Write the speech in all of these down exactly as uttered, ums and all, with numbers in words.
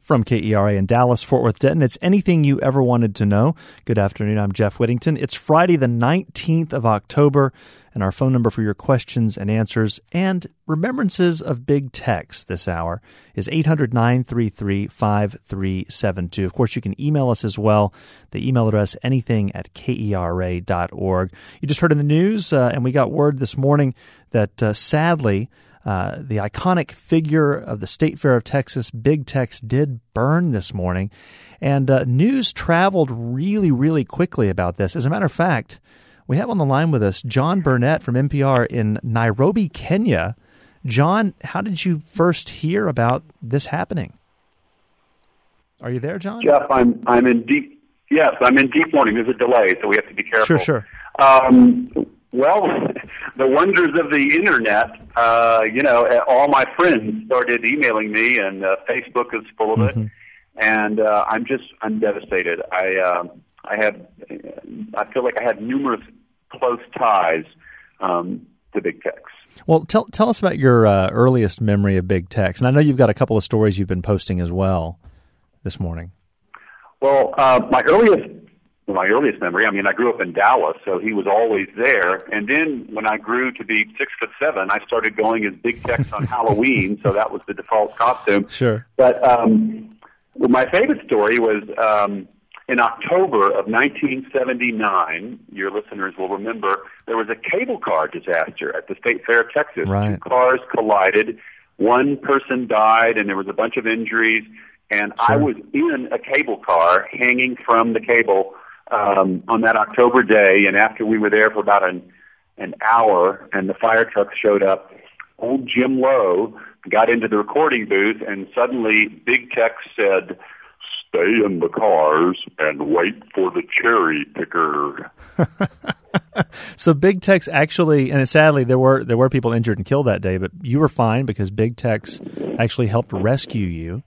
From K E R A in Dallas, Fort Worth, Denton, it's anything you ever wanted to know. Good afternoon, I'm Jeff Whittington. It's Friday the nineteenth of October, and our phone number for your questions and answers and remembrances of big tex this hour is eight hundred, nine three three, five three seven two. Of course, you can email us as well. The email address, anything at K E R A dot org. You just heard in the news, uh, and we got word this morning that uh, sadly, Uh, the iconic figure of the State Fair of Texas, Big Tex, did burn this morning. And uh, news traveled really, really quickly about this. As a matter of fact, we have on the line with us John Burnett from N P R in Nairobi, Kenya. John, how did you first hear about this happening? Are you there, John? Jeff, I'm I'm in deep. Yes, I'm in deep mourning. There's a delay, so we have to be careful. Sure, sure. Um, well, the wonders of the internet. Uh, you know, all my friends started emailing me, and uh, Facebook is full of Mm-hmm. it. And uh, I'm just I'm devastated. I uh, I have I feel like I had numerous close ties um, to Big Tex. Well, tell tell us about your uh, earliest memory of Big Tex. And I know you've got a couple of stories you've been posting as well this morning. Well, uh, my earliest my earliest memory, I mean, I grew up in Dallas, so he was always there. And then when I grew to be six foot seven, I started going as Big Tex on Halloween, so that was the default costume. Sure. But um, well, my favorite story was um, in October of nineteen seventy-nine. Your listeners will remember there was a cable car disaster at the State Fair of Texas. Right. Two cars collided. One person died, and there was a bunch of injuries. And Sure. I was in a cable car hanging from the cable um, on that October day. And after we were there for about an, an hour and the fire truck showed up, old Jim Lowe got into the recording booth, and suddenly Big Tex said, "Stay in the cars and wait for the cherry picker." So Big Tex actually, and sadly there were there were people injured and killed that day, but you were fine because Big Tex actually helped rescue you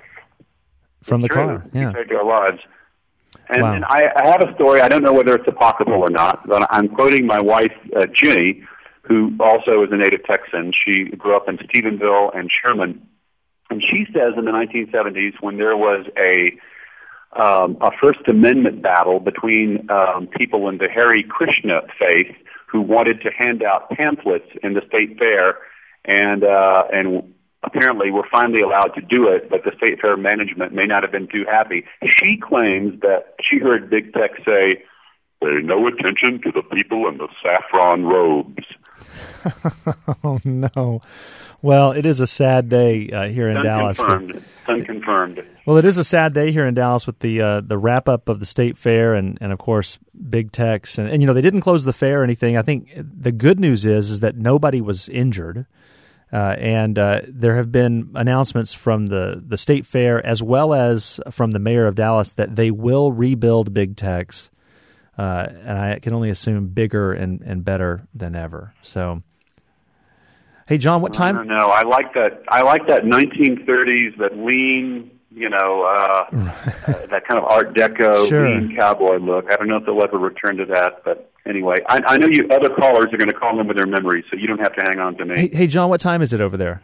from the True. car. Yeah. He saved our lives. And, Wow. and I, I have a story. I don't know whether it's apocryphal or not, but I'm quoting my wife, uh, Jenny, who also is a native Texan. She grew up in Stephenville and Sherman. And she says in the nineteen seventies, when there was a um, a First Amendment battle between um, people in the Hare Krishna faith who wanted to hand out pamphlets in the state fair, and uh, and apparently were finally allowed to do it, but the state fair management may not have been too happy. She claims that she heard Big Tex say, "Pay no attention to the people in the saffron robes." Oh, no. Well, it is a sad day uh, here in Dallas. Unconfirmed. Unconfirmed. Well, it is a sad day here in Dallas with the uh, the wrap up of the state fair and, and of course Big Tex and, and you know they didn't close the fair or anything. I think the good news is is that nobody was injured, uh, and uh, there have been announcements from the, the state fair as well as from the mayor of Dallas that they will rebuild Big Tex, uh, and I can only assume bigger and, and better than ever. So. Hey, John, what time? I don't know. I like that. I like that nineteen thirties, that lean, you know, uh, uh, that kind of Art Deco, Sure. lean cowboy look. I don't know if they'll ever return to that, but anyway, I, I know you other callers are going to call in with their memories, so you don't have to hang on to me. Hey, hey, John, what time is it over there?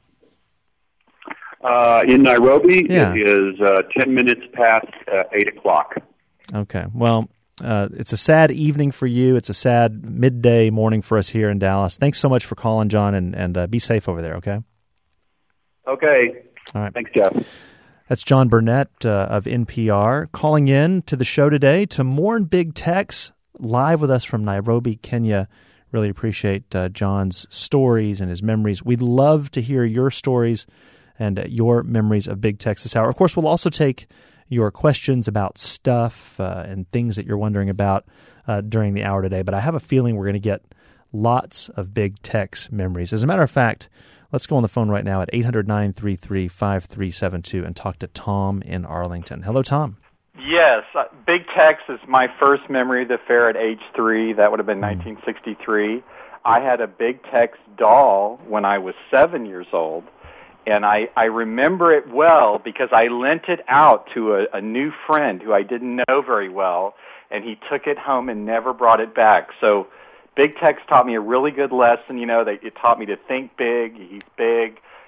Uh, in Nairobi, Yeah. it is uh, ten minutes past uh, eight o'clock. Okay. Well, uh, it's a sad evening for you. It's a sad midday morning for us here in Dallas. Thanks so much for calling, John, and, and uh, be safe over there, okay? Okay. All right. Thanks, Jeff. That's John Burnett uh, of N P R calling in to the show today to mourn Big Tex, live with us from Nairobi, Kenya. Really appreciate uh, John's stories and his memories. We'd love to hear your stories and uh, your memories of Big Tex this hour. Of course, we'll also take your questions about stuff uh, and things that you're wondering about uh, during the hour today. But I have a feeling we're going to get lots of Big Tex memories. As a matter of fact, let's go on the phone right now at eight hundred, nine three three, five three seven two and talk to Tom in Arlington. Hello, Tom. Yes, uh, Big Tex is my first memory of the fair at age three. That would have been Mm. nineteen sixty-three. I had a Big Tex doll when I was seven years old. And I, I remember it well because I lent it out to a, a new friend who I didn't know very well, and he took it home and never brought it back. So Big Tex taught me a really good lesson. You know, that it taught me to think big. He's big.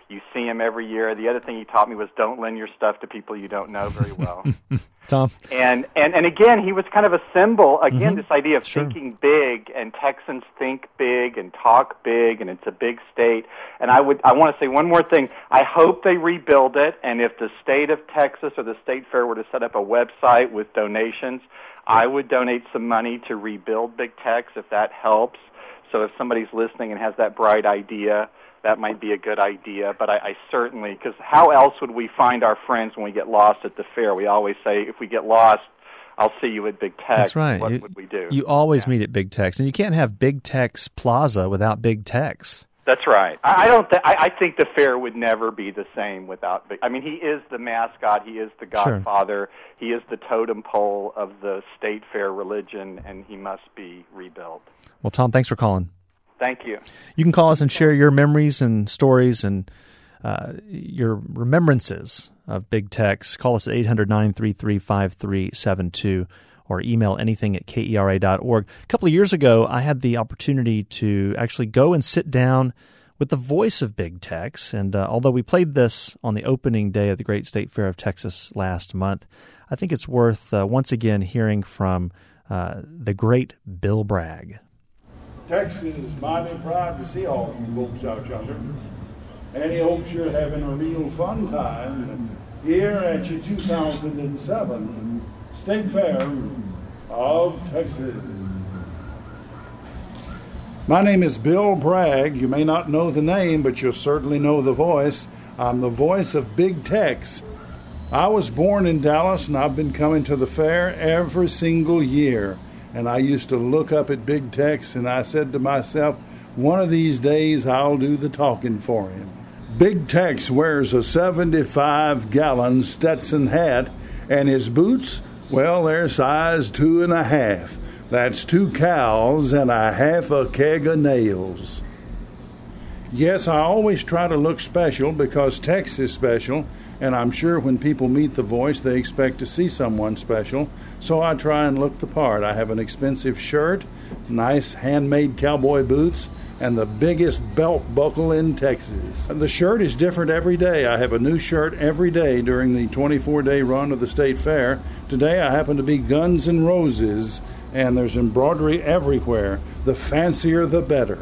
You see him every year. The other thing he taught me was don't lend your stuff to people you don't know very well. Tom? And, and and again, he was kind of a symbol, again, Mm-hmm. this idea of Sure. thinking big, and Texans think big and talk big, and it's a big state. And I would I want to say one more thing. I hope they rebuild it, and if the state of Texas or the state fair were to set up a website with donations, I would donate some money to rebuild Big Tex if that helps. So if somebody's listening and has that bright idea, that might be a good idea. But I, I certainly, because how else would we find our friends when we get lost at the fair? We always say, if we get lost, I'll see you at Big Tex. That's right. What you, would we do? You always Yeah. meet at Big Tex, and you can't have Big Tex Plaza without Big Tex. That's right. I, I don't. Th- I, I think the fair would never be the same without Big. I mean, he is the mascot. He is the godfather. Sure. He is the totem pole of the state fair religion, and he must be rebuilt. Well, Tom, thanks for calling. Thank you. You can call us and share your memories and stories and uh, your remembrances of Big Tex. Call us at eight hundred, nine three three, five three seven two or email anything at K E R A dot org. A couple of years ago, I had the opportunity to actually go and sit down with the voice of Big Tex. And uh, although we played this on the opening day of the Great State Fair of Texas last month, I think it's worth uh, once again hearing from uh, the great Bill Bragg. Texas is mighty proud to see all you folks out yonder. And he hopes you're having a real fun time here at your two thousand seven State Fair of Texas. My name is Bill Bragg. You may not know the name, but you'll certainly know the voice. I'm the voice of Big Tex. I was born in Dallas, and I've been coming to the fair every single year. And I used to look up at Big Tex, and I said to myself, one of these days I'll do the talking for him. Big Tex wears a seventy-five gallon Stetson hat, and his boots, well, they're size two and a half. That's two cows and a half a keg of nails. Yes, I always try to look special because Tex is special, and I'm sure when people meet the voice, they expect to see someone special, so I try and look the part. I have an expensive shirt, nice handmade cowboy boots, and the biggest belt buckle in Texas. The shirt is different every day. I have a new shirt every day during the twenty-four day run of the State Fair. Today I happen to be Guns N' Roses, and there's embroidery everywhere. The fancier, the better.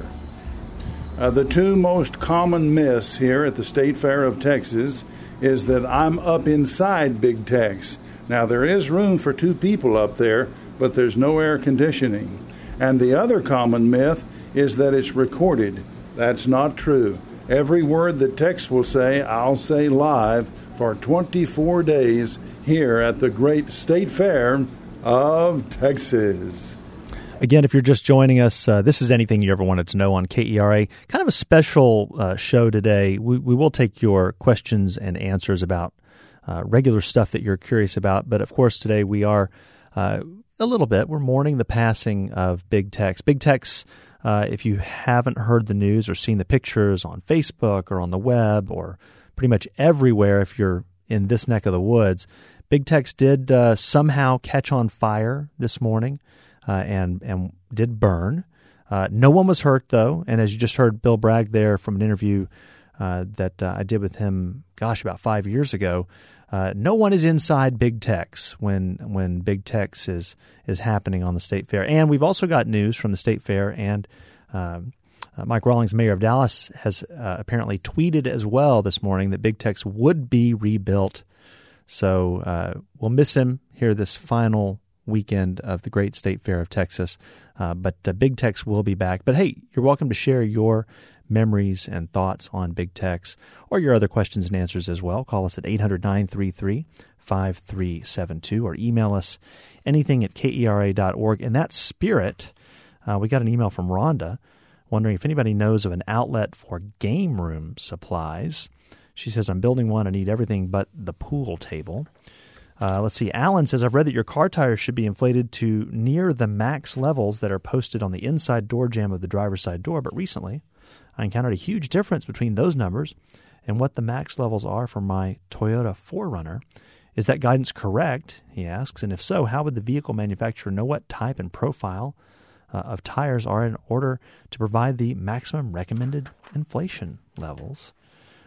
Uh, the two most common myths here at the State Fair of Texas is that I'm up inside Big Tex. Now, there is room for two people up there, but there's no air conditioning. And the other common myth is that it's recorded. That's not true. Every word that Tex will say, I'll say live for twenty-four days here at the Great State Fair of Texas. Again, if you're just joining us, uh, this is Anything You Ever Wanted to Know on K E R A. Kind of a special uh, show today. We, we will take your questions and answers about uh, regular stuff that you're curious about. But, of course, today we are uh, a little bit. We're mourning the passing of Big Tex. Big Tex, uh, if you haven't heard the news or seen the pictures on Facebook or on the web or pretty much everywhere if you're in this neck of the woods, Big Tex did uh, somehow catch on fire this morning. Uh, and and did burn. Uh, no one was hurt, though. And as you just heard Bill Bragg there from an interview uh, that uh, I did with him, gosh, about five years ago, uh, no one is inside Big Tex when when Big Tex is is happening on the State Fair. And we've also got news from the State Fair, and um, uh, Mike Rawlings, mayor of Dallas, has uh, apparently tweeted as well this morning that Big Tex would be rebuilt. So uh, we'll miss him here this final weekend of the Great State Fair of Texas. Uh, but uh, Big Tex will be back. But hey, you're welcome to share your memories and thoughts on Big Tex or your other questions and answers as well. Call us at eight hundred, nine three three, five three seven two or email us anything at K E R A dot org. In that spirit, uh, we got an email from Rhonda wondering if anybody knows of an outlet for game room supplies. She says, I'm building one. I need everything but the pool table. Uh, let's see. Alan says, I've read that your car tires should be inflated to near the max levels that are posted on the inside door jamb of the driver's side door. But recently, I encountered a huge difference between those numbers and what the max levels are for my Toyota four runner. Is that guidance correct? He asks. And if so, how would the vehicle manufacturer know what type and profile uh, of tires are in order to provide the maximum recommended inflation levels?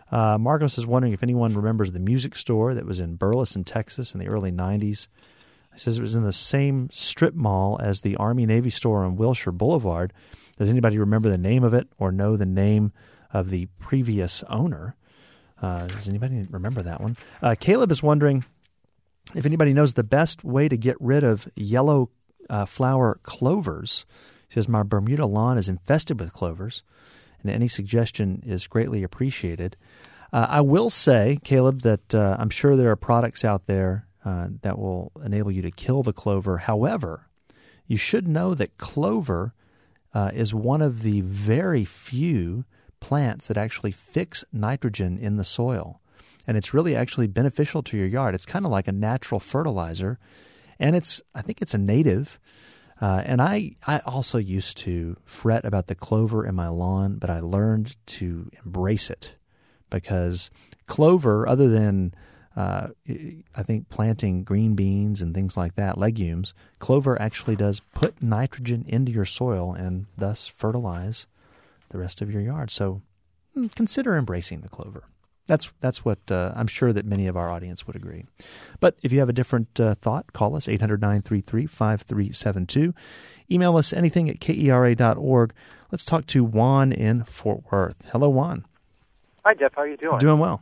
Uh, Marcos is wondering if anyone remembers the music store that was in Burleson, Texas in the early nineties. He says it was in the same strip mall as the Army-Navy store on Wilshire Boulevard. Does anybody remember the name of it or know the name of the previous owner? Uh, does anybody remember that one? Uh, Caleb is wondering if anybody knows the best way to get rid of yellow uh, flower clovers. He says, my Bermuda lawn is infested with clovers, and any suggestion is greatly appreciated. Uh, I will say, Caleb, that uh, I'm sure there are products out there uh, that will enable you to kill the clover. However, you should know that clover uh, is one of the very few plants that actually fix nitrogen in the soil. And it's really actually beneficial to your yard. It's kind of like a natural fertilizer. And it's, I think it's a native. Uh, and I, I also used to fret about the clover in my lawn, but I learned to embrace it because clover, other than uh, I think planting green beans and things like that, legumes, clover actually does put nitrogen into your soil and thus fertilize the rest of your yard. So consider embracing the clover. That's that's what uh, I'm sure that many of our audience would agree. But if you have a different uh, thought, call us, eight hundred, nine three three, five three seven two. Email us anything at K E R A dot org. Let's talk to Juan in Fort Worth. Hello, Juan. Hi, Jeff. How are you doing? Doing well.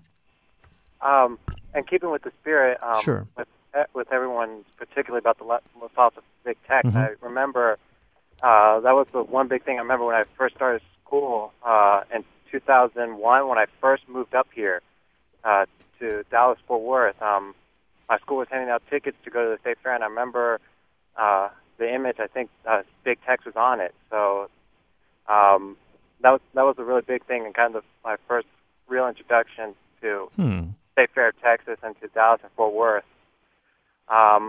Um, and keeping with the spirit, um, sure. with, with everyone, particularly about the loss of big tech, mm-hmm. I remember uh, that was the one big thing I remember when I first started school uh, in two thousand one, when I first moved up here uh, to Dallas, Fort Worth. Um, my school was handing out tickets to go to the state fair, and I remember uh, the image. I think uh, Big Tex was on it. So um, that was that was a really big thing, and kind of my first real introduction to hmm. State Fair of Texas and to Dallas and Fort Worth. Um,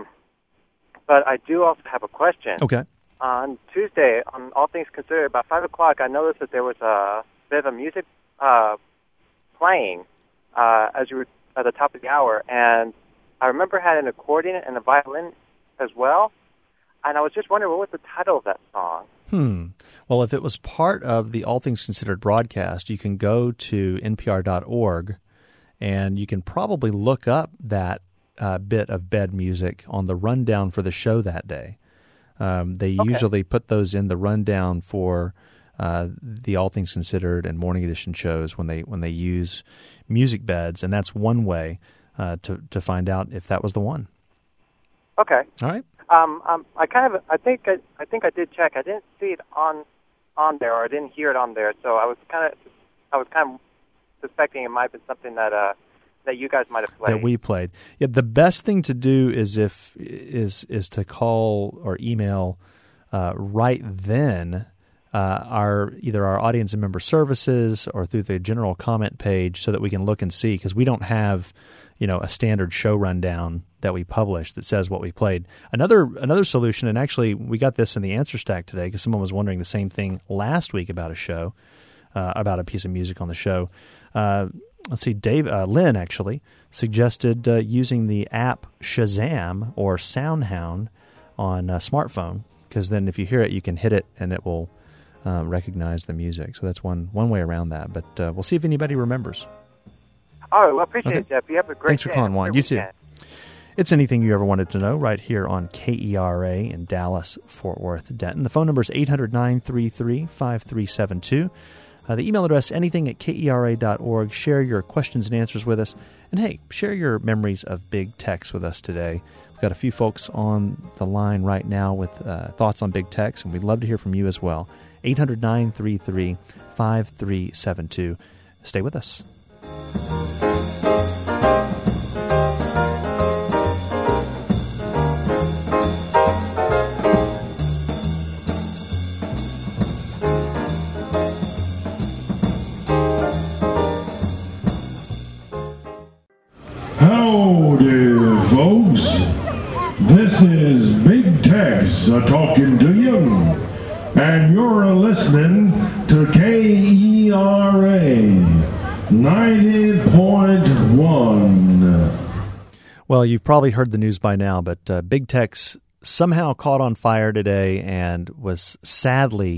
but I do also have a question. Okay. On Tuesday, on All Things Considered, about five o'clock, I noticed that there was a bit of music uh, playing uh, as you were at the top of the hour, and I remember had an accordion and a violin as well, and I was just wondering, what was the title of that song? Hmm. Well, if it was part of the All Things Considered broadcast, you can go to N P R dot org, and you can probably look up that uh, bit of bed music on the rundown for the show that day. Um, they okay. usually put those in the rundown for uh, the All Things Considered and Morning Edition shows when they when they use music beds, and that's one way uh, to to find out if that was the one. Okay. All right. Um, um, I kind of, I think, I, I think I did check. I didn't see it on, on there, or I didn't hear it on there. So I was kind of, I was kind of suspecting it might have been something that, uh, that you guys might have played. That we played. Yeah. The best thing to do is if is is to call or email uh, right then. Uh, our either our audience and member services or through the general comment page so that we can look and see, because we don't have, you know, a standard show rundown that we publish that says what we played. Another another solution, and actually we got this in the answer stack today because someone was wondering the same thing last week about a show, uh, about a piece of music on the show. Uh, let's see, Dave, uh, Lynn actually suggested uh, using the app Shazam or SoundHound on a smartphone, because then if you hear it, you can hit it and it will Uh, recognize the music. So that's one one way around that. But uh, we'll see if anybody remembers. All right. Well, I appreciate okay. it, Jeff. You have a great Thanks for day. calling, Juan. You too. It's anything you ever wanted to know right here on K E R A in Dallas, Fort Worth, Denton. The phone number is eight hundred, nine three three, five three seven two. Uh, the email address, anything at K E R A dot org. Share your questions and answers with us. And hey, share your memories of Big Tex with us today. We've got a few folks on the line right now with uh, thoughts on Big Tex, and we'd love to hear from you as well. eight hundred, nine three three, five three seven two. Stay with us. Howdy, folks. This is Big Tex a-talking to you. And you're listening to K E R A ninety point one. Well, you've probably heard the news by now, but uh, Big Tex somehow caught on fire today and was sadly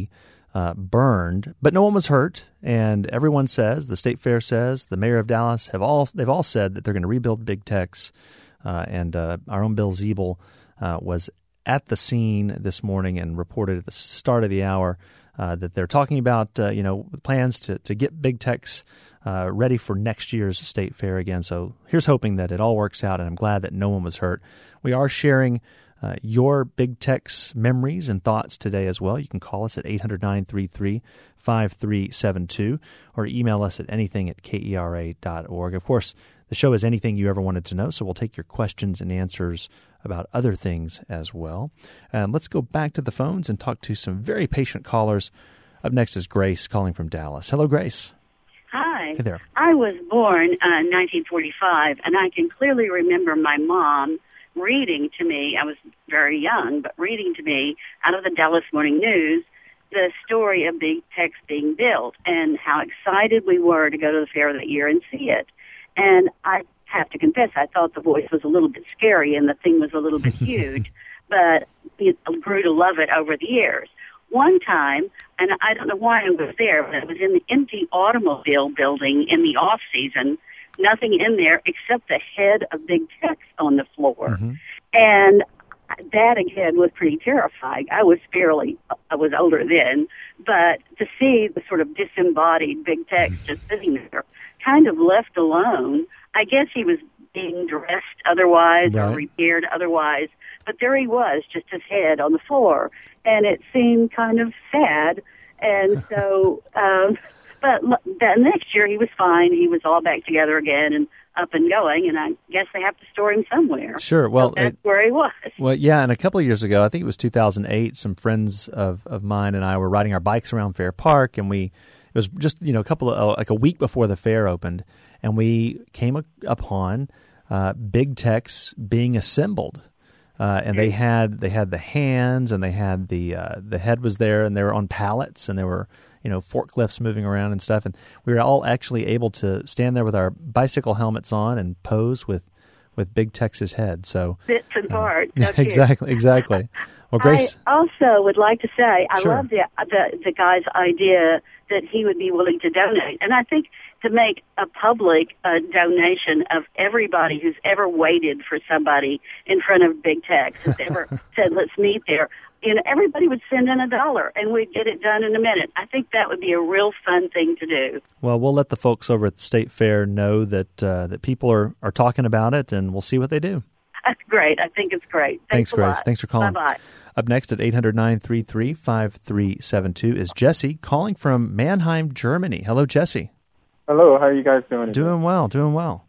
uh, burned, but no one was hurt. And everyone says, the State Fair says, the mayor of Dallas have all they've all said that they're going to rebuild Big Tex. Uh, and uh, our own Bill Ziebel uh, was at the scene this morning and reported at the start of the hour uh, that they're talking about uh, you know plans to to get Big Tex uh, ready for next year's State Fair again. So here's hoping that it all works out, and I'm glad that no one was hurt. We are sharing Uh, your Big Tex memories and thoughts today as well. You can call us at eight hundred, nine three three, five three seven two or email us at anything at K E R A dot org. Of course, the show is anything you ever wanted to know, so we'll take your questions and answers about other things as well. Um, let's go back to the phones and talk to some very patient callers. Up next is Grace calling from Dallas. Hello, Grace. Hi. Hey there. I was born uh, in nineteen forty-five, and I can clearly remember my mom reading to me, I was very young, but reading to me out of the Dallas Morning News the story of Big Tex being built and how excited we were to go to the fair that year and see it. And I have to confess, I thought the voice was a little bit scary and the thing was a little bit huge, but I grew to love it over the years. One time, and I don't know why I was there, but I was in the empty automobile building in the off-season, nothing in there except the head of Big Tex on the floor. Mm-hmm. And that, again, was pretty terrifying. I was fairly, I was older then, but to see the sort of disembodied Big Tex just sitting there, kind of left alone, I guess he was being dressed otherwise right. or repaired otherwise, but there he was, just his head on the floor. And it seemed kind of sad. And so... um But the next year he was fine. He was all back together again and up and going, and I guess they have to store him somewhere. Sure. Well, so that's it, where he was. Well, yeah, and a couple of years ago, I think it was two thousand eight, some friends of, of mine and I were riding our bikes around Fair Park, and we it was just, you know, a couple of, uh, like a week before the fair opened, and we came upon uh, Big Tex being assembled. Uh, and they had they had the hands, and they had the uh, the head was there, and they were on pallets, and there were you know forklifts moving around and stuff, and we were all actually able to stand there with our bicycle helmets on and pose with, with Big Tex's head. So bits and parts. Uh, exactly, exactly. Well, Grace, I also would like to say I sure. love the, the the guy's idea that he would be willing to donate, and I think to make a public uh, donation of everybody who's ever waited for somebody in front of Big Tex, who's ever said, let's meet there, you know, everybody would send in a dollar and we'd get it done in a minute. I think that would be a real fun thing to do. Well, we'll let the folks over at the State Fair know that uh, that people are, are talking about it, and we'll see what they do. That's great. I think it's great. Thanks, Thanks Grace. Lot. Thanks for calling. Bye-bye. Up next at eight hundred, nine three three, five three seven two is Jesse calling from Mannheim, Germany. Hello, Jesse. Hello, how are you guys doing? Doing today? well, doing well.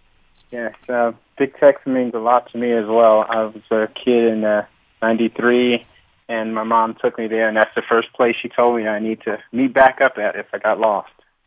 Yes, uh, Big Tex means a lot to me as well. I was a kid in uh, ninety-three, and my mom took me there, and that's the first place she told me I need to meet back up at if I got lost.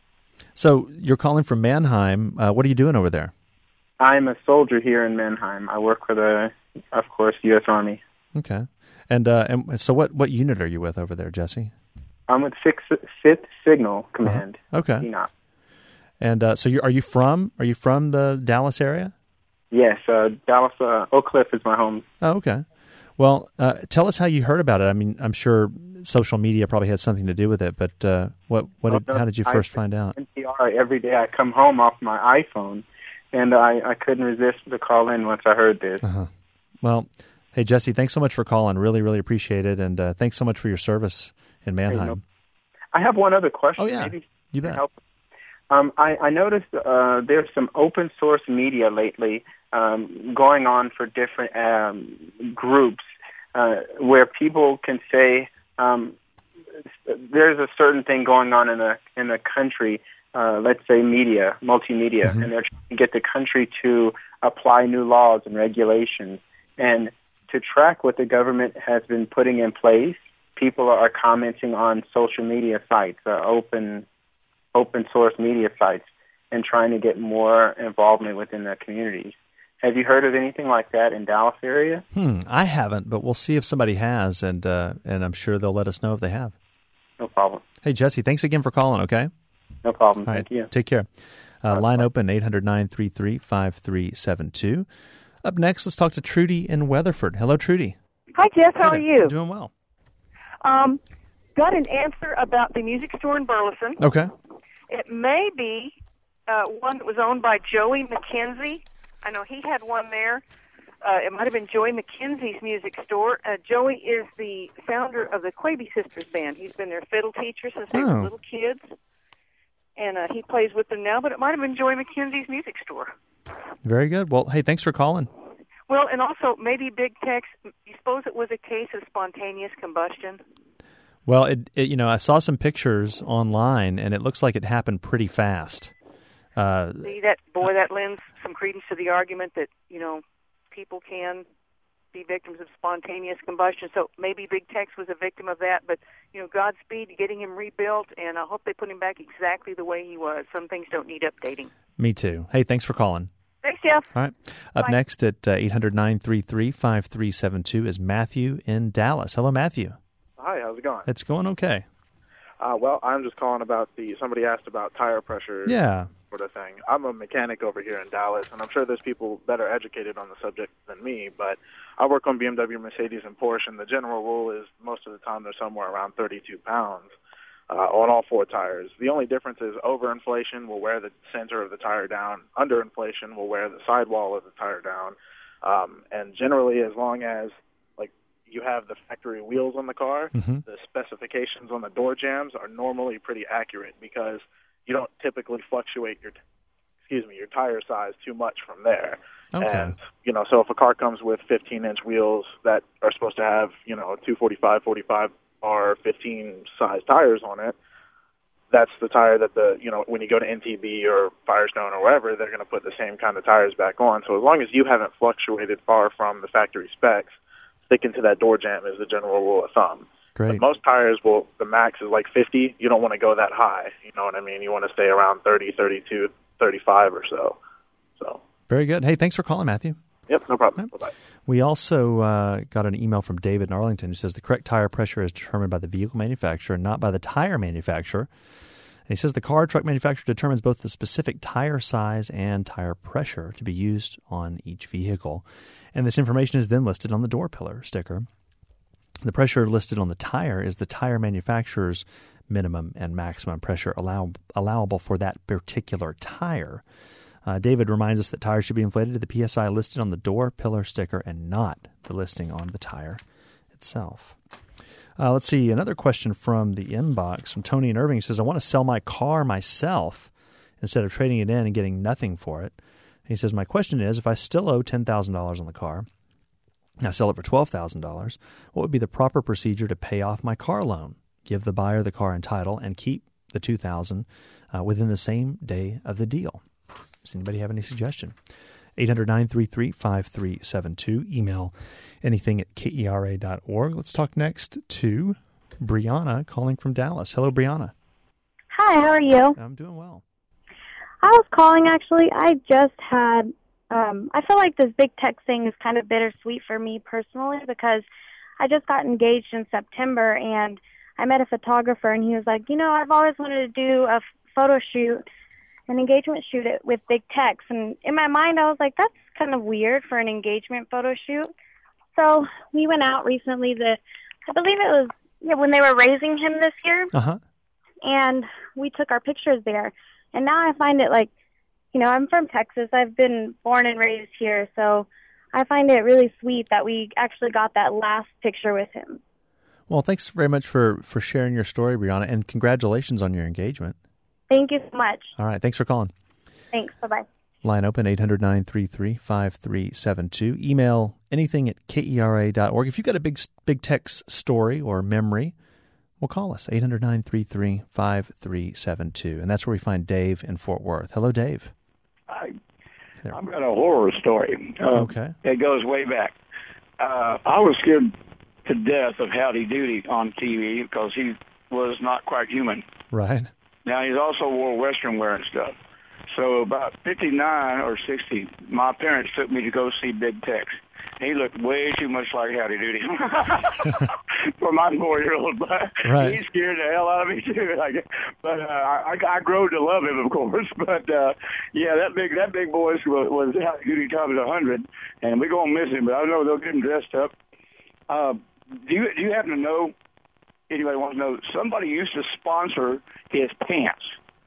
So you're calling from Mannheim. Uh, what are you doing over there? I'm a soldier here in Mannheim. I work for the, of course, U S Army. Okay. And uh, and so what, what unit are you with over there, Jesse? I'm with Fifth, Fifth Signal Command. Uh-huh. Okay. C N O P. And uh, so you are you from are you from the Dallas area? Yes, uh, Dallas uh, Oak Cliff is my home. Oh, okay. Well, uh, tell us how you heard about it. I mean, I'm sure social media probably had something to do with it, but uh, what what oh, did, no, how did you first I, find out? N P R every day. I come home off my iPhone, and I, I couldn't resist to call in once I heard this. Uh-huh. Well, hey Jesse, thanks so much for calling. Really, really appreciate it, and uh, thanks so much for your service in Mannheim. Hey, no. I have one other question. Oh yeah, Maybe you bet. Help. Um, I, I noticed uh, there's some open source media lately um, going on for different um, groups uh, where people can say um, there's a certain thing going on in the in the country. Uh, let's say media, multimedia, mm-hmm. and they're trying to get the country to apply new laws and regulations. And to track what the government has been putting in place, people are commenting on social media sites, uh, open open source media sites, and trying to get more involvement within the communities. Have you heard of anything like that in Dallas area? Hmm, I haven't, but we'll see if somebody has, and uh, and I'm sure they'll let us know if they have. No problem. Hey, Jesse, thanks again for calling, okay? No problem. All Thank right, you. Take care. Uh, right, line bye. open, eight hundred, nine three three, five three seven two. Up next, let's talk to Trudy in Weatherford. Hello, Trudy. Hi, Jeff. How Hey are there. you? Doing well. Um, got an answer about the music store in Burleson. Okay. It may be uh, one that was owned by Joey McKenzie. I know he had one there. Uh, it might have been Joey McKenzie's music store. Uh, Joey is the founder of the Quavy Sisters Band. He's been their fiddle teacher since they Oh. were little kids. And uh, he plays with them now, but it might have been Joey McKenzie's music store. Very good. Well, hey, thanks for calling. Well, and also maybe Big Tex, you suppose it was a case of spontaneous combustion? Well, it, it you know, I saw some pictures online, and it looks like it happened pretty fast. Uh, See, that, boy, that lends some credence to the argument that, you know, people can be victims of spontaneous combustion. So maybe Big Tex was a victim of that, but, you know, Godspeed to getting him rebuilt, and I hope they put him back exactly the way he was. Some things don't need updating. Me too. Hey, thanks for calling. Thanks, Jeff. All right. Up Bye. next at uh, eight hundred, nine three three, five three seven two is Matthew in Dallas. Hello, Matthew. Hi, how's it going? It's going okay. Uh, well, I'm just calling about the, somebody asked about tire pressure Yeah. sort of thing. I'm a mechanic over here in Dallas, and I'm sure there's people better educated on the subject than me, but I work on B M W, Mercedes, and Porsche, and the general rule is most of the time they're somewhere around thirty-two pounds uh, on all four tires. The only difference is overinflation will wear the center of the tire down, underinflation will wear the sidewall of the tire down, um, and generally as long as you have the factory wheels on the car, mm-hmm. the specifications on the door jambs are normally pretty accurate because you don't typically fluctuate your, excuse me, your tire size too much from there. Okay. And, you know, so if a car comes with fifteen-inch wheels that are supposed to have, you know, two forty-five, forty-five or fifteen size tires on it, that's the tire that the, you know, when you go to N T B or Firestone or wherever, they're going to put the same kind of tires back on. So as long as you haven't fluctuated far from the factory specs, sticking to that door jamb is the general rule of thumb. Great. But most tires will, the max is like fifty. You don't want to go that high. You know what I mean? You want to stay around thirty, thirty-two, thirty-five or so. So. Very good. Hey, thanks for calling, Matthew. Yep, no problem. Yep. Bye-bye. We also uh, got an email from David in Arlington who says the correct tire pressure is determined by the vehicle manufacturer, not by the tire manufacturer. And he says the car truck manufacturer determines both the specific tire size and tire pressure to be used on each vehicle. And this information is then listed on the door pillar sticker. The pressure listed on the tire is the tire manufacturer's minimum and maximum pressure allow, allowable for that particular tire. Uh, David reminds us that tires should be inflated to the P S I listed on the door pillar sticker and not the listing on the tire itself. Uh, let's see, another question from the inbox from Tony in Irving. He says, I want to sell my car myself instead of trading it in and getting nothing for it. He says, my question is, if I still owe ten thousand dollars on the car, and I sell it for twelve thousand dollars, what would be the proper procedure to pay off my car loan, give the buyer the car and title, and keep the two thousand dollars uh, within the same day of the deal? Does anybody have any suggestion? eight hundred, nine three three, five three seven two. Email anything at K E R A dot org. Let's talk next to Brianna calling from Dallas. Hello, Brianna. Hi, how are you? I'm doing well. I was calling, actually. I just had, um, I feel like this Big Tech thing is kind of bittersweet for me personally because I just got engaged in September and I met a photographer and he was like, you know, I've always wanted to do a photo shoot, an engagement shoot it with Big Tex. And in my mind, I was like, that's kind of weird for an engagement photo shoot. So we went out recently, the, I believe it was yeah, when they were raising him this year. Uh-huh. And we took our pictures there. And now I find it like, you know, I'm from Texas. I've been born and raised here. So I find it really sweet that we actually got that last picture with him. Well, thanks very much for, for sharing your story, Brianna, and congratulations on your engagement. Thank you so much. All right. Thanks for calling. Thanks. Bye-bye. Line open, eight hundred, nine three three, five three seven two. Email anything at K E R A dot org. If you've got a big big Tex story or memory, well, call us, eight hundred, nine three three, five three seven two. And that's where we find Dave in Fort Worth. Hello, Dave. I, I've got a horror story. Uh, okay. It goes way back. Uh, I was scared to death of Howdy Doody on T V because he was not quite human. Right. Now, he's also wore Western wear and stuff. So about fifty-nine or sixty, my parents took me to go see Big Tex. He looked way too much like Howdy Doody for my four-year-old. But right. He scared the hell out of me too. Like, but uh, I, I grew to love him, of course. But uh, yeah, that big that big boy was, was Howdy Doody times a hundred, and we're gonna miss him. But I know they'll get him dressed up. Uh, do you do you happen to know anybody wants to know, somebody used to sponsor his pants.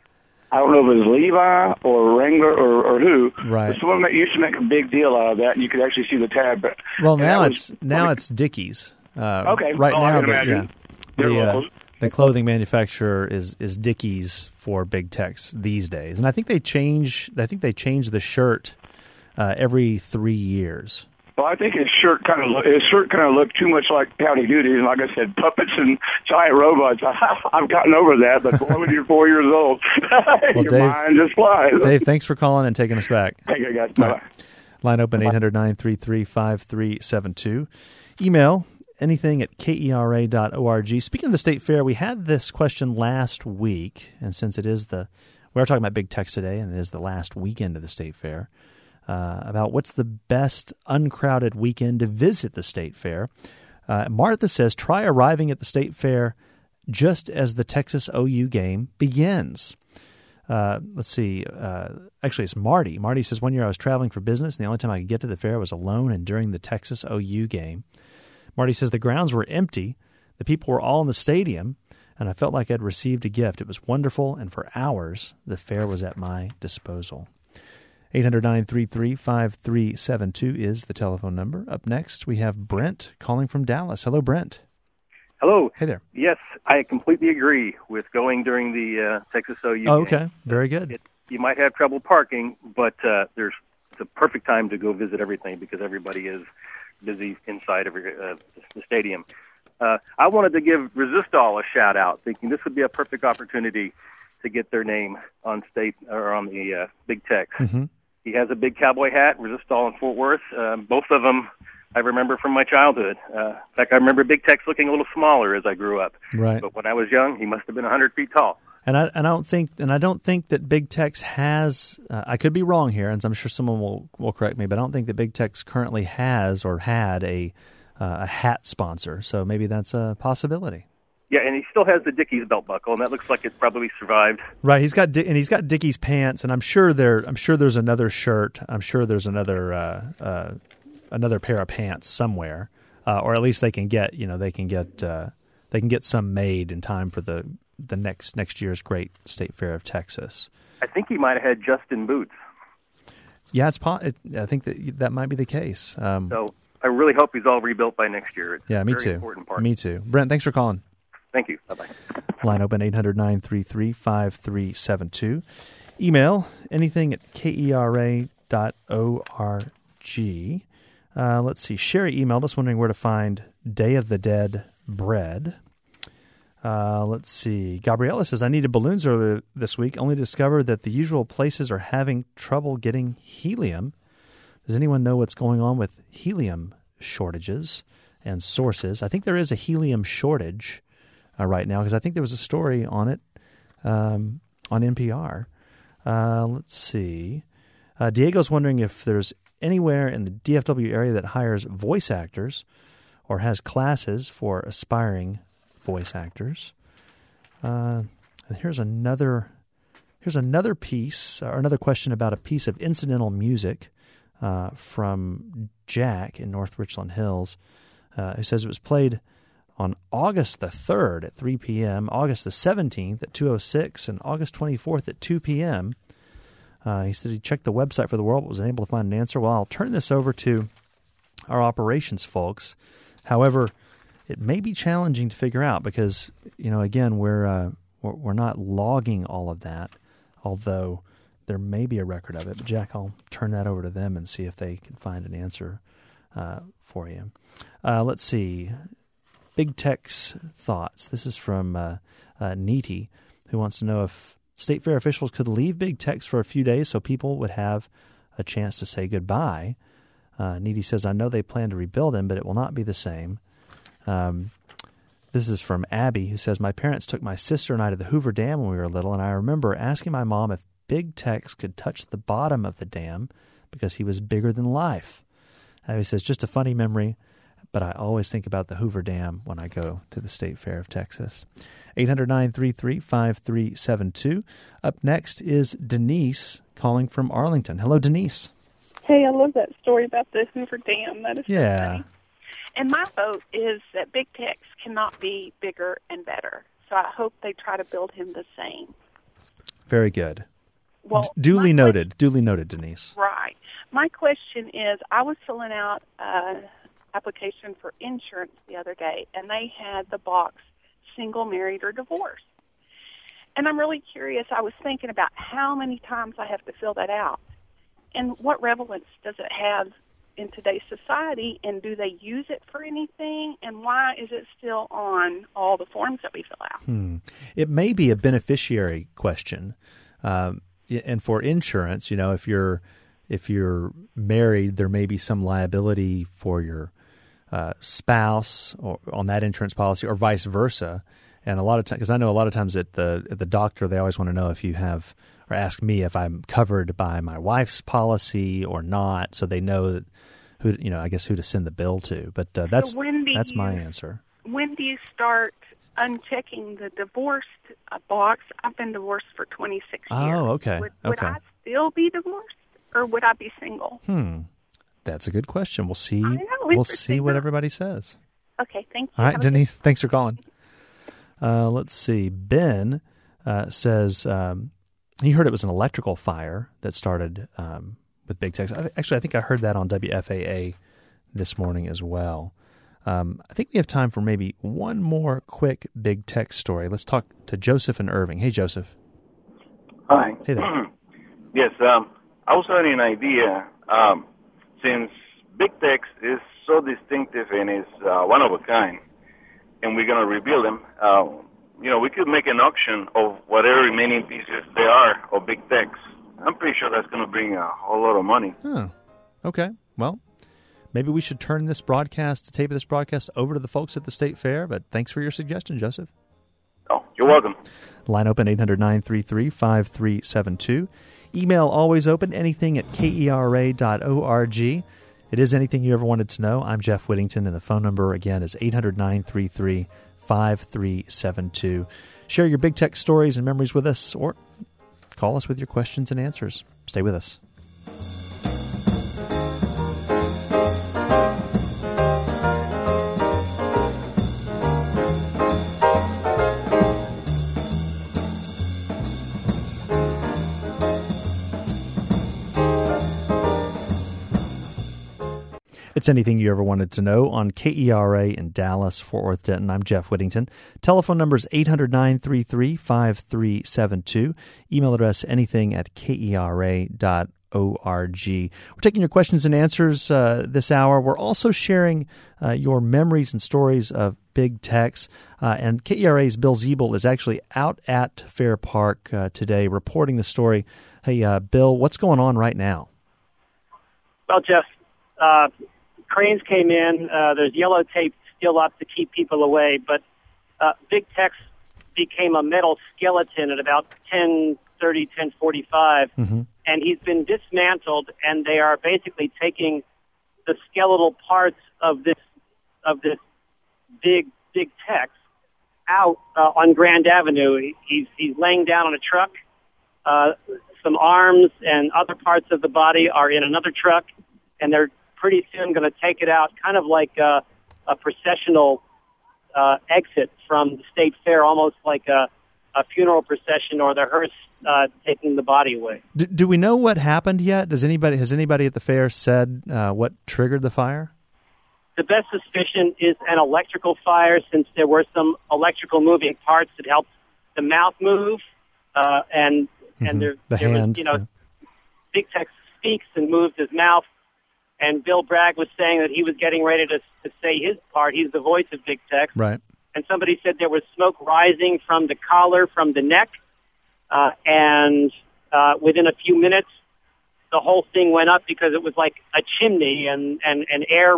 I don't know if it was Levi or Wrangler or, or who. Right. But someone used to make a big deal out of that, and you could actually see the tab. But, well, now it's now it's Dickies. Uh, okay. Right oh, now, I can the, imagine. yeah, They're the, uh, local. the clothing manufacturer is is Dickies for Big Tex these days, and I think they change. I think they change the shirt uh, every three years. Well, I think his shirt kind of his shirt kind of looked too much like Howdy Doody, and like I said, puppets and giant robots. I've gotten over that, but boy, when you're four years old, well, your Dave, mind just flies. Dave, thanks for calling and taking us back. Thank you, guys. Bye. Right. Line open eight hundred, nine three three, five three seven two. Email anything at K E R A dot org. Speaking of the State Fair, we had this question last week, and since it is the we are talking about Big Tex today, and it is the last weekend of the State Fair. Uh, about what's the best uncrowded weekend to visit the State Fair. Uh, Martha says, try arriving at the State Fair just as the Texas O U game begins. Uh, let's see. Uh, actually, it's Marty. Marty says, one year I was traveling for business, and the only time I could get to the fair was alone and during the Texas O U game. Marty says, the grounds were empty. The people were all in the stadium, and I felt like I'd received a gift. It was wonderful, and for hours, the fair was at my disposal. eight hundred, nine three three, five three seven two is the telephone number. Up next, we have Brent calling from Dallas. Hello, Brent. Hello. Hey there. Yes, I completely agree with going during the uh, Texas O U Oh, game. okay. Very good. It, you might have trouble parking, but uh, there's it's a perfect time to go visit everything because everybody is busy inside of uh, the stadium. Uh, I wanted to give Resistol a shout-out, thinking this would be a perfect opportunity to get their name on state or on the uh, Big Tex. Mm-hmm. He has a big cowboy hat, Resistol in Fort Worth. Um, both of them I remember from my childhood. Uh, in fact, I remember Big Tex looking a little smaller as I grew up. Right. But when I was young, he must have been one hundred feet tall. And I, and I don't think, and I don't think that Big Tex has. Uh, I could be wrong here, and I'm sure someone will, will correct me. But I don't think that Big Tex currently has or had a uh, a hat sponsor. So maybe that's a possibility. Yeah, and he still has the Dickies belt buckle, and that looks like it's probably survived. Right, he's got and he's got Dickies pants, and I'm sure there. I'm sure there's another shirt. I'm sure there's another uh, uh, another pair of pants somewhere, uh, or at least they can get. You know, they can get uh, they can get some made in time for the the next next year's Great State Fair of Texas. I think he might have had Justin boots. Yeah, it's. Po- it, I think that that might be the case. Um, so I really hope he's all rebuilt by next year. It's yeah, a me very too. Important part. Me too. Brent, thanks for calling. Thank you. Bye-bye. Line open eight hundred, nine three three, five three seven two. Email anything at K E R A dot org. Uh, let's see. Sherry emailed us wondering where to find Day of the Dead bread. Uh, let's see. Gabriella says, I needed balloons earlier this week, only discovered that the usual places are having trouble getting helium. Does anyone know what's going on with helium shortages and sources? I think there is a helium shortage Uh, right now, because I think there was a story on it um, on N P R. Uh, let's see. Uh, Diego's wondering if there's anywhere in the D F W area that hires voice actors or has classes for aspiring voice actors. Uh, and here's another here's another piece or another question about a piece of incidental music uh, from Jack in North Richland Hills, uh, who says it was played on August the third at three p.m., August the seventeenth at two oh six, and August twenty-fourth at two p.m. Uh, he said he checked the website for the world but was unable to find an answer. Well, I'll turn this over to our operations folks. However, it may be challenging to figure out because, you know, again, we're, uh, we're, we're not logging all of that, although there may be a record of it. But, Jack, I'll turn that over to them and see if they can find an answer uh, for you. Uh, let's see. Big Tex thoughts. This is from uh, uh, Neety, who wants to know if State Fair officials could leave Big Tex for a few days so people would have a chance to say goodbye. Uh, Neety says, I know they plan to rebuild him, but it will not be the same. Um, this is from Abby, who says, my parents took my sister and I to the Hoover Dam when we were little, and I remember asking my mom if Big Tex could touch the bottom of the dam because he was bigger than life. Abby says, just a funny memory, but I always think about the Hoover Dam when I go to the State Fair of Texas. eight hundred, nine three three, five three seven two. Up next is Denise calling from Arlington. Hello, Denise. Hey, I love that story about the Hoover Dam. That is so Yeah. funny. And my vote is that Big Tex cannot be bigger and better. So I hope they try to build him the same. Very good. Well, D- duly noted. Duly noted, Denise. Right. My question is, I was filling out an application for insurance the other day, and they had the box single, married, or divorced. And I'm really curious. I was thinking about how many times I have to fill that out, and what relevance does it have in today's society, and do they use it for anything, and why is it still on all the forms that we fill out? Hmm. It may be a beneficiary question. Um, and for insurance, you know, if you're if you're married, there may be some liability for your uh, spouse or on that insurance policy, or vice versa. And a lot of times, because I know a lot of times at the at the doctor, they always want to know if you have, or ask me if I'm covered by my wife's policy or not, so they know that who, you know, I guess who to send the bill to. But uh, that's so when do that's you, my answer. When do you start unchecking the divorced uh, box? I've been divorced for twenty-six Oh, years. okay. Would, would okay. I still be divorced, or would I be single? Hmm. That's a good question. We'll see. I know, we'll interesting, see what huh? everybody says. Okay, thank you. All right, Have a good- Denise, thanks for calling. Uh, let's see. Ben uh, says um, he heard it was an electrical fire that started um, with Big Tex. I, actually, I think I heard that on W F A A this morning as well. Um, I think we have time for maybe one more quick Big Tex story. Let's talk to Joseph in Irving. Hey, Joseph. Hi. Hey there. Yes, um, I was having an idea. Um, since Big Tex is so distinctive and is uh, one of a kind, and we're going to rebuild them, uh, you know, we could make an auction of whatever remaining pieces there are of Big Tex. I'm pretty sure that's going to bring a whole lot of money. Oh, okay. Well, maybe we should turn this broadcast, the tape of this broadcast, over to the folks at the State Fair, but thanks for your suggestion, Joseph. Oh, you're welcome. Line open, eight hundred, nine three three, five three seven two. Email always open, anything at K E R A dot org. It is anything you ever wanted to know. I'm Jeff Whittington, and the phone number, again, is eight hundred, nine three three, five three seven two. Share your Big Tex stories and memories with us, or call us with your questions and answers. Stay with us. It's anything you ever wanted to know on K E R A in Dallas, Fort Worth, Denton. I'm Jeff Whittington. Telephone number is eight hundred, nine three three, five three seven two. Email address anything at K E R A dot org. We're taking your questions and answers uh, this hour. We're also sharing uh, your memories and stories of Big Tex. Uh, and K E R A's Bill Ziebel is actually out at Fair Park uh, today reporting the story. Hey, uh, Bill, what's going on right now? Well, Jeff, uh, cranes came in. Uh, there's yellow tape still up to keep people away, but uh, Big Tex became a metal skeleton at about ten thirty, ten forty-five, mm-hmm. and he's been dismantled, and they are basically taking the skeletal parts of this of this big Big Tex out uh, on Grand Avenue. He's he's laying down on a truck. Uh, some arms and other parts of the body are in another truck, and they're pretty soon going to take it out, kind of like a, a processional uh, exit from the State Fair, almost like a, a funeral procession or the hearse uh, taking the body away. Do, do we know what happened yet? Does anybody has anybody at the fair said uh, what triggered the fire? The best suspicion is an electrical fire, since there were some electrical moving parts that helped the mouth move, uh, and Mm-hmm. and there, the there hand, was, you know, yeah. Big Tex speaks and moves his mouth. And Bill Bragg was saying that he was getting ready to, to say his part. He's the voice of Big Tex. Right. And somebody said there was smoke rising from the collar, from the neck. Uh, and uh, within a few minutes, the whole thing went up because it was like a chimney, and, and, and air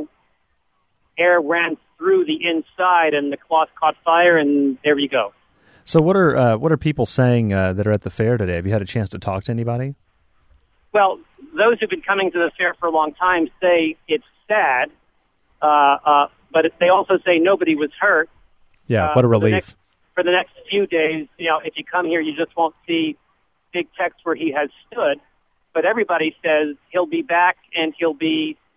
air ran through the inside, and the cloth caught fire, and there you go. So what are uh, what are people saying uh, that are at the fair today? Have you had a chance to talk to anybody? Well, those who've been coming to the fair for a long time say it's sad, uh, uh, but they also say nobody was hurt. Yeah, Uh, what a for the relief. next- For the next few days, you know, if you come here, you just won't see Big Tex where he has stood. But everybody says he'll be back, and he'll be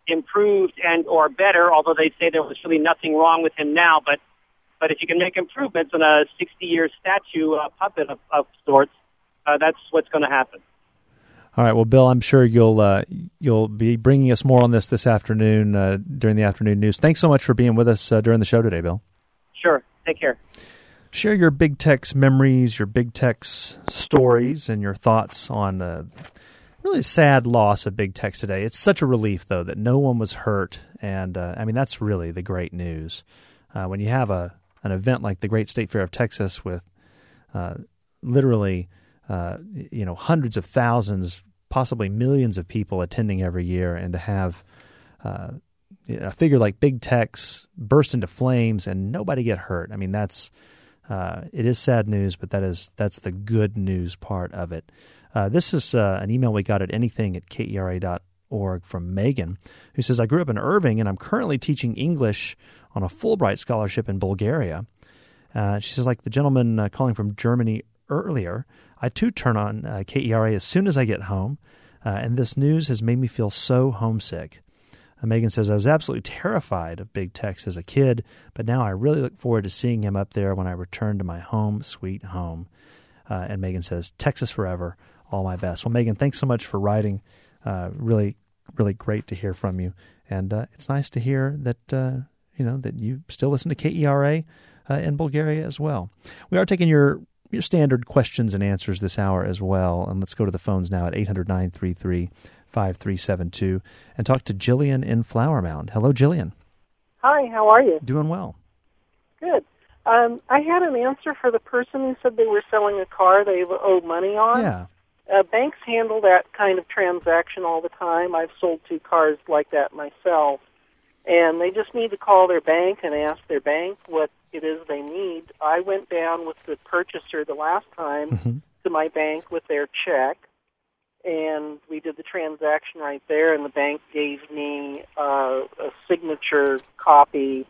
improved and or better, although they say there was really nothing wrong with him now. But but if you can make improvements on a sixty-year statue uh, puppet of, of sorts, uh, that's what's going to happen. All right. Well, Bill, I'm sure you'll uh, you'll be bringing us more on this this afternoon uh, during the afternoon news. Thanks so much for being with us uh, during the show today, Bill. Sure. Take care. Share your Big Tex memories, your Big Tex stories, and your thoughts on the really sad loss of Big Tex today. It's such a relief, though, that no one was hurt, and uh, I mean that's really the great news. Uh, when you have a an event like the Great State Fair of Texas with uh, literally uh, you know hundreds of thousands, possibly millions of people attending every year, and to have uh, a figure like Big Tex burst into flames and nobody get hurt. I mean that's. Uh, it is sad news, but that is that's the good news part of it. Uh, this is uh, an email we got at anything at K E R A dot org from Megan, who says, I grew up in Irving, and I'm currently teaching English on a Fulbright scholarship in Bulgaria. Uh, she says, like the gentleman uh, calling from Germany earlier, I too turn on uh, K E R A as soon as I get home, uh, and this news has made me feel so homesick. Uh, Megan says, I was absolutely terrified of Big Tex as a kid, but now I really look forward to seeing him up there when I return to my home, sweet home. Uh, and Megan says, Texas forever, all my best. Well, Megan, thanks so much for writing. Uh, really, really great to hear from you. And uh, it's nice to hear that, uh, you know, that you still listen to K E R A uh, in Bulgaria as well. We are taking your your standard questions and answers this hour as well. And let's go to the phones now at eight hundred, nine three three, five three seven two and talk to Jillian in Flower Mound. Hello, Jillian. Hi, how are you? Doing well. Good. Um, I had an answer for the person who said they were selling a car they owed money on. Yeah. Uh, banks handle that kind of transaction all the time. I've sold two cars like that myself. And they just need to call their bank and ask their bank what it is they need. I went down with the purchaser the last time mm-hmm. to my bank with their check, and we did the transaction right there, and the bank gave me uh, a signature copy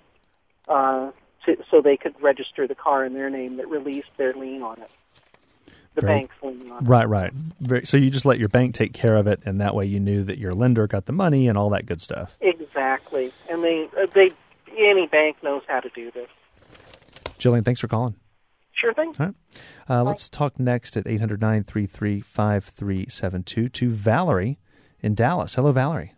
uh, to, so they could register the car in their name that released their lien on it. The Very, bank's lien on it. Right, right. Very, so you just let your bank take care of it, and that way you knew that your lender got the money and all that good stuff. Exactly. And they, uh, they, any bank knows how to do this. Jillian, thanks for calling. Sure thing. All right. Uh, let's talk next at eight hundred, nine three three, five three seven two to Valerie in Dallas. Hello, Valerie.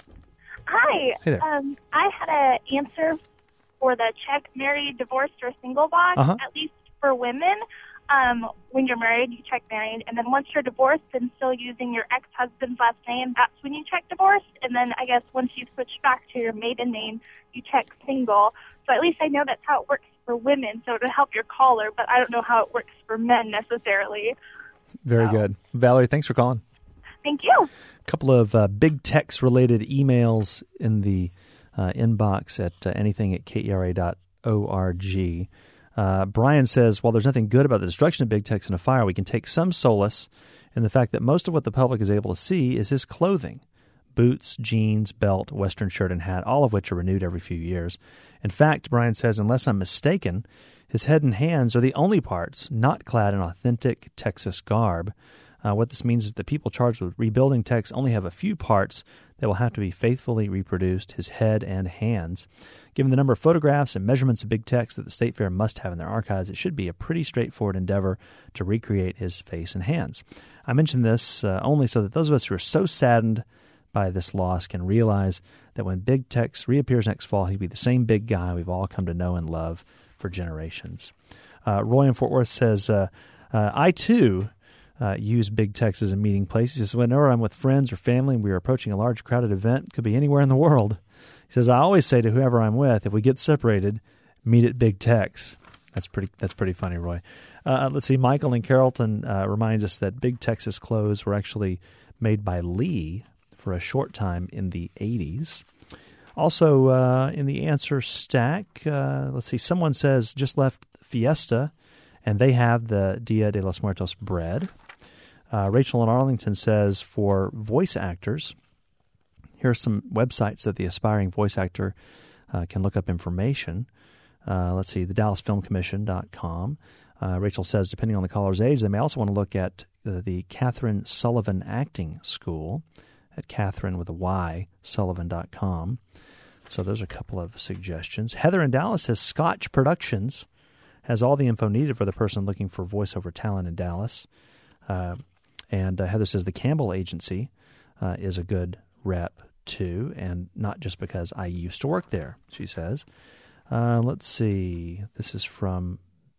Hi. Hey there. Um, I had an answer for the check married, divorced, or single box, Uh-huh. at least for women. Um, when you're married, you check married, and then once you're divorced and still using your ex-husband's last name, that's when you check divorced. And then I guess once you switch back to your maiden name, you check single. So at least I know that's how it works for women, so to help your caller, but I don't know how it works for men necessarily. Very so. good. Valerie, thanks for calling. Thank you. A couple of uh, Big Tex-related emails in the uh, inbox at uh, anything at K E R A dot org. Uh, Brian says, while there's nothing good about the destruction of Big Tex in a fire, we can take some solace in the fact that most of what the public is able to see is his clothing. Boots, jeans, belt, Western shirt, and hat, all of which are renewed every few years. In fact, Brian says, unless I'm mistaken, his head and hands are the only parts not clad in authentic Texas garb. Uh, what this means is that people charged with rebuilding Tex only have a few parts that will have to be faithfully reproduced, his head and hands. Given the number of photographs and measurements of Big Tex that the State Fair must have in their archives, it should be a pretty straightforward endeavor to recreate his face and hands. I mention this uh, only so that those of us who are so saddened by this loss can realize that when Big Tex reappears next fall, he'll be the same big guy we've all come to know and love for generations. Uh, Roy in Fort Worth says, uh, uh, I too uh, use Big Tex as a meeting place. He says, whenever I'm with friends or family and we are approaching a large crowded event, could be anywhere in the world. He says, I always say to whoever I'm with, if we get separated, meet at Big Tex. That's pretty That's pretty funny, Roy. Uh, let's see, Michael in Carrollton uh, reminds us that Big Tex's clothes were actually made by Lee for a short time in the eighties. Also, uh, in the answer stack, uh, let's see, someone says just left Fiesta, and they have the Dia de los Muertos bread. Uh, Rachel in Arlington says for voice actors, here are some websites that the aspiring voice actor uh, can look up information. Uh, let's see, the Dallas Film Commission dot com. Uh, Rachel says, depending on the caller's age, they may also want to look at uh, the Catherine Sullivan Acting School. at Catherine with a Y, Sullivan dot com. So those are a couple of suggestions. Heather in Dallas says Scotch Productions has all the info needed for the person looking for voiceover talent in Dallas. Uh, and uh, Heather says the Campbell Agency uh, is a good rep too, and not just because I used to work there, she says. Uh, let's see. This is from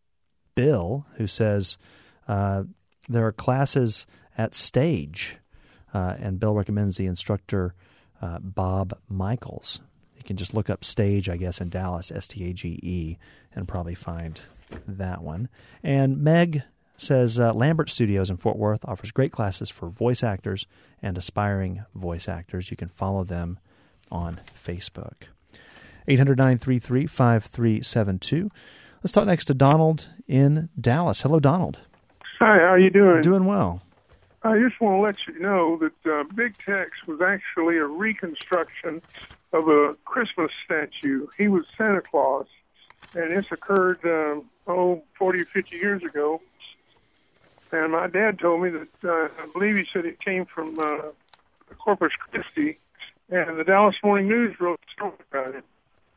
Bill, who says uh, there are classes at Stage, uh, and Bill recommends the instructor uh, Bob Michaels. You can just look up Stage, I guess, in Dallas, S T A G E, and probably find that one. And Meg says uh, Lambert Studios in Fort Worth offers great classes for voice actors and aspiring voice actors. You can follow them on Facebook. eight hundred, nine three three, five three seven two. Let's talk next to Donald in Dallas. Hello, Donald. Hi, how are you doing? Doing well. I just want to let you know that uh, Big Tex was actually a reconstruction of a Christmas statue. He was Santa Claus, and this occurred, um, oh, forty or fifty years ago. And my dad told me that, uh, I believe he said it came from uh, Corpus Christi, and the Dallas Morning News wrote a story about it.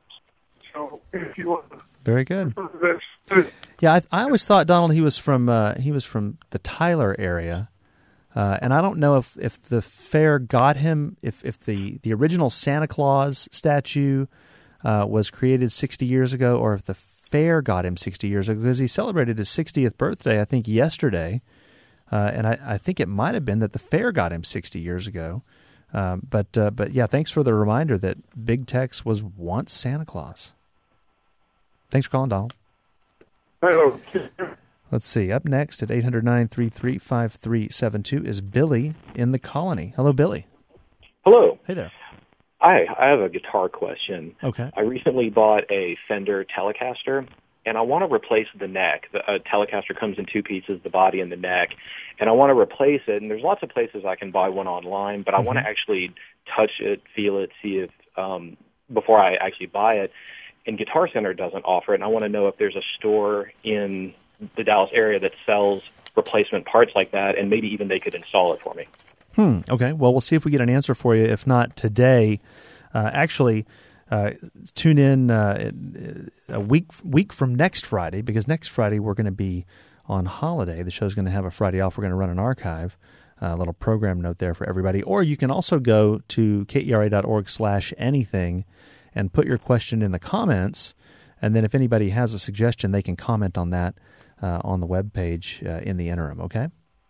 So if you want to... Very good. Yeah, I, I always thought, Donald, he was from uh, he was from the Tyler area. Uh, and I don't know if, if the fair got him, if, if the, the original Santa Claus statue uh, was created sixty years ago, or if the fair got him sixty years ago, because he celebrated his sixtieth birthday, I think, yesterday. Uh, and I, I think it might have been that the fair got him sixty years ago. Um, but, uh, but yeah, thanks for the reminder that Big Tex was once Santa Claus. Thanks for calling, Donald. Hello. Let's see. Up next at eight hundred, nine three three, five three seven two is Billy in the Colony. Hello, Billy. Hello. Hey there. Hi, I have a guitar question. Okay. I recently bought a Fender Telecaster, and I want to replace the neck. The uh, Telecaster comes in two pieces, the body and the neck, and I want to replace it. And there's lots of places I can buy one online, but I Mm-hmm. want to actually touch it, feel it, see if um, before I actually buy it. And Guitar Center doesn't offer it, and I want to know if there's a store in the Dallas area that sells replacement parts like that, and maybe even they could install it for me. Hmm. Okay. Well, we'll see if we get an answer for you. If not today, uh, actually, uh, tune in uh, a week week from next Friday, because next Friday we're going to be on holiday. The show's going to have a Friday off. We're going to run an archive, a little program note there for everybody. Or you can also go to K E R A dot org slash anything and put your question in the comments. And then if anybody has a suggestion, they can comment on that uh, on the webpage uh, in the interim, okay?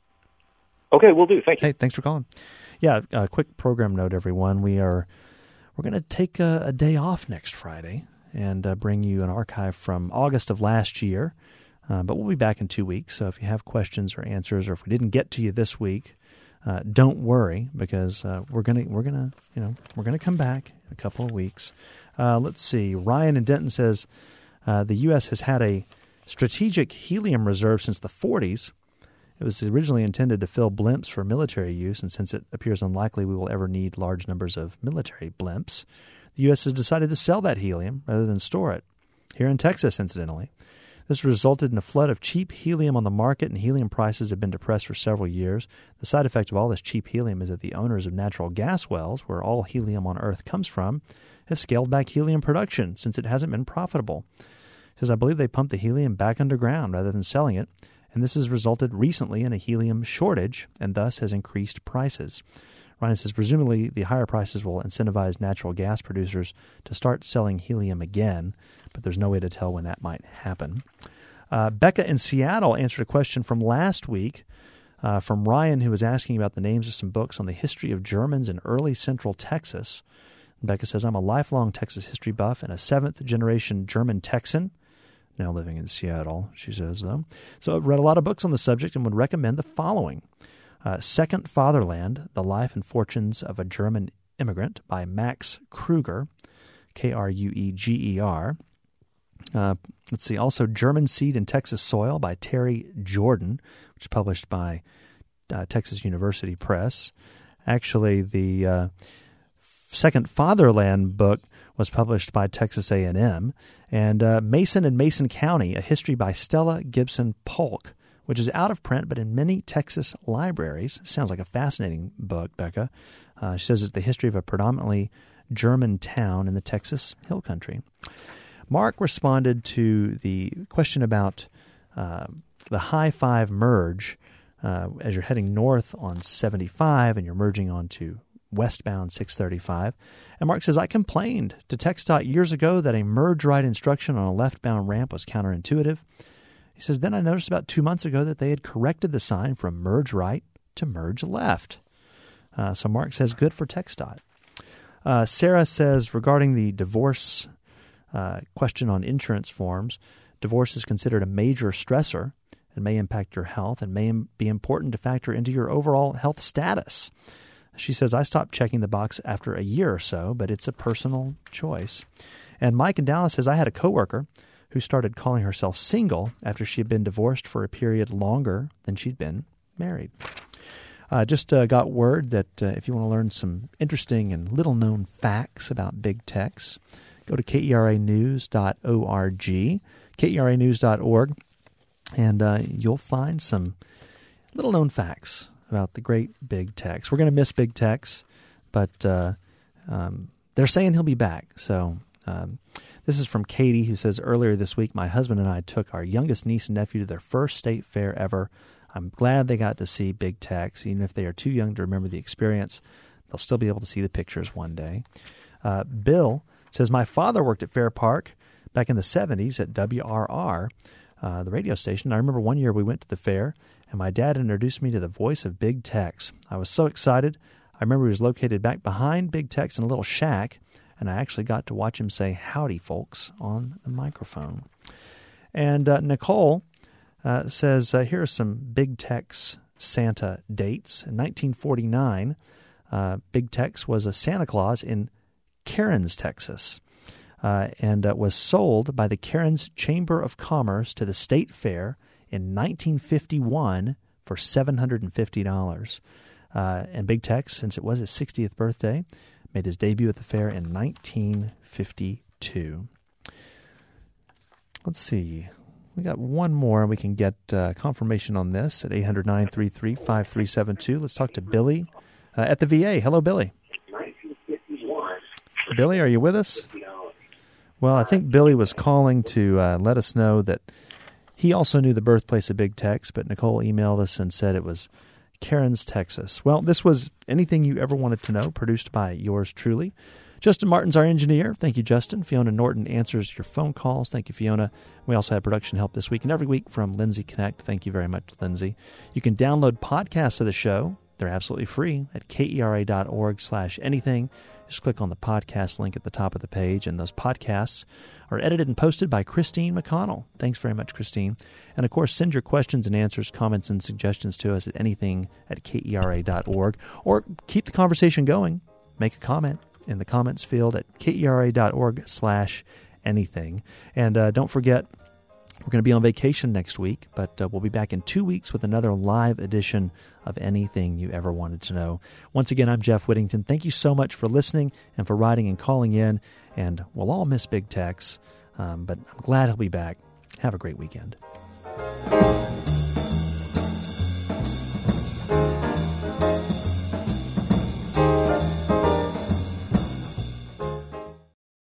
Okay, we'll do. Thank you. Hey, thanks for calling. Yeah, a quick program note, everyone. We are we're going to take a, a day off next Friday and uh, bring you an archive from August of last year. Uh, but we'll be back in two weeks. So if you have questions or answers, or if we didn't get to you this week, uh, don't worry, because uh, we're gonna we're gonna you know we're gonna come back in a couple of weeks. Uh, let's see. Ryan in Denton says uh, the U S has had a strategic helium reserve since the forties. It was originally intended to fill blimps for military use, and since it appears unlikely we will ever need large numbers of military blimps, the U S has decided to sell that helium rather than store it. Here in Texas, incidentally. This resulted in a flood of cheap helium on the market, and helium prices have been depressed for several years. The side effect of all this cheap helium is that the owners of natural gas wells, where all helium on Earth comes from, have scaled back helium production since it hasn't been profitable. He says, I believe they pumped the helium back underground rather than selling it, and this has resulted recently in a helium shortage and thus has increased prices. Ryan says, presumably the higher prices will incentivize natural gas producers to start selling helium again, but there's no way to tell when that might happen. Uh, Becca in Seattle answered a question from last week uh, from Ryan, who was asking about the names of some books on the history of Germans in early central Texas. And Becca says, I'm a lifelong Texas history buff and a seventh-generation German Texan, now living in Seattle, she says, though. So I've read a lot of books on the subject and would recommend the following. Uh, Second Fatherland, The Life and Fortunes of a German Immigrant by Max Kruger, K R U E G E R. Uh, let's see, also German Seed in Texas Soil by Terry Jordan, which is published by uh, Texas University Press. Actually, the uh, Second Fatherland book was published by Texas A and M. And uh, Mason and Mason County, A History by Stella Gibson Polk, which is out of print but in many Texas libraries. Sounds like a fascinating book, Becca. Uh, she says it's the history of a predominantly German town in the Texas Hill Country. Mark responded to the question about uh, the High Five merge uh, as you're heading north on seventy-five and you're merging onto westbound six thirty-five. And Mark says, I complained to TxDOT years ago that a merge right instruction on a leftbound ramp was counterintuitive. He says, then I noticed about two months ago that they had corrected the sign from merge right to merge left. Uh, so Mark says, good for TxDOT. Uh, Sarah says, regarding the divorce uh, question on insurance forms, divorce is considered a major stressor and may impact your health and may be important to factor into your overall health status. She says, I stopped checking the box after a year or so, but it's a personal choice. And Mike in Dallas says, I had a coworker who started calling herself single after she had been divorced for a period longer than she'd been married. Uh, just uh, got word that uh, if you want to learn some interesting and little-known facts about big techs, go to K E R A news dot org, K E R A news dot org, and uh, you'll find some little-known facts about the great big techs. We're going to miss big techs, but uh, um, they're saying he'll be back. So um, this is from Katie, who says, earlier this week, my husband and I took our youngest niece and nephew to their first state fair ever. I'm glad they got to see big techs. Even if they are too young to remember the experience, they'll still be able to see the pictures one day. Uh, Bill says, my father worked at Fair Park back in the seventies at W R R, uh, the radio station. I remember one year we went to the fair, and my dad introduced me to the voice of Big Tex. I was so excited. I remember he was located back behind Big Tex in a little shack, and I actually got to watch him say, howdy, folks, on the microphone. And uh, Nicole uh, says, uh, here are some Big Tex Santa dates. In nineteen forty-nine, uh, Big Tex was a Santa Claus in Cairns, Texas, uh, and uh, was sold by the Cairns Chamber of Commerce to the State Fair in nineteen fifty-one for seven hundred fifty dollars. Uh, and Big Tex, since it was his sixtieth birthday, made his debut at the fair in nineteen fifty-two. Let's see. We got one more, and we can get uh, confirmation on this at eight hundred, nine three three, five three seven two. Let's talk to Billy uh, at the V A. Hello, Billy. Billy, are you with us? Well, I think Billy was calling to uh, let us know that he also knew the birthplace of Big Tex, but Nicole emailed us and said it was Cairns, Texas. Well, this was Anything You Ever Wanted to Know, produced by yours truly. Justin Martin's our engineer. Thank you, Justin. Fiona Norton answers your phone calls. Thank you, Fiona. We also had production help this week and every week from Lindsay Connect. Thank you very much, Lindsay. You can download podcasts of the show. They're absolutely free at kera.org slash anything. Just click on the podcast link at the top of the page, and those podcasts are edited and posted by Christine McConnell. Thanks very much, Christine. And, of course, send your questions and answers, comments, and suggestions to us at anything at kera dot org, or keep the conversation going. Make a comment in the comments field at kera.org slash anything. And uh, don't forget, we're going to be on vacation next week, but uh, we'll be back in two weeks with another live edition of Anything You Ever Wanted to Know. Once again, I'm Jeff Whittington. Thank you so much for listening and for writing and calling in, and we'll all miss Big Tex, um, but I'm glad he'll be back. Have a great weekend.